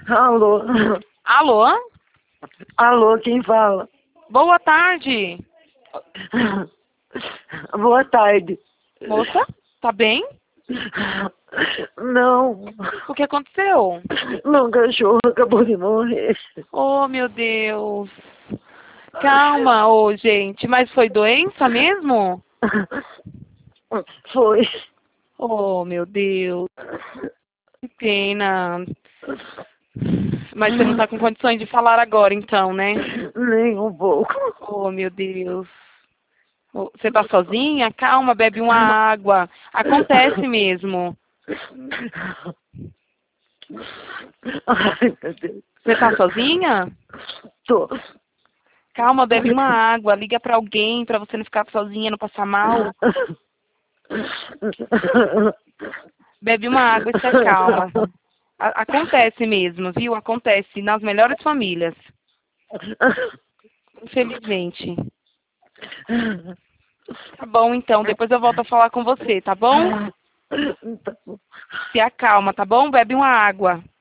Alô? Alô? Alô, quem fala? Boa tarde. Boa tarde. Moça, tá bem? Não. O que aconteceu? Meu cachorro acabou de morrer. Oh, meu Deus. Calma, ô, gente. Mas foi doença mesmo? Foi. Oh, meu Deus. Que pena. Mas você não tá com condições de falar agora, então, né? Nem um pouco. Oh, meu Deus. Oh, você tá sozinha? Calma, bebe uma água. Acontece mesmo. Ai, meu Deus. Você tá sozinha? Tô. Calma, bebe uma água. Liga pra alguém pra você não ficar sozinha, não passar mal. Bebe uma água e se acalma. Acontece mesmo, viu? Acontece nas melhores famílias. Infelizmente. Tá bom, então. Depois eu volto a falar com você, tá bom? Tá bom. Se acalma, tá bom? Bebe uma água.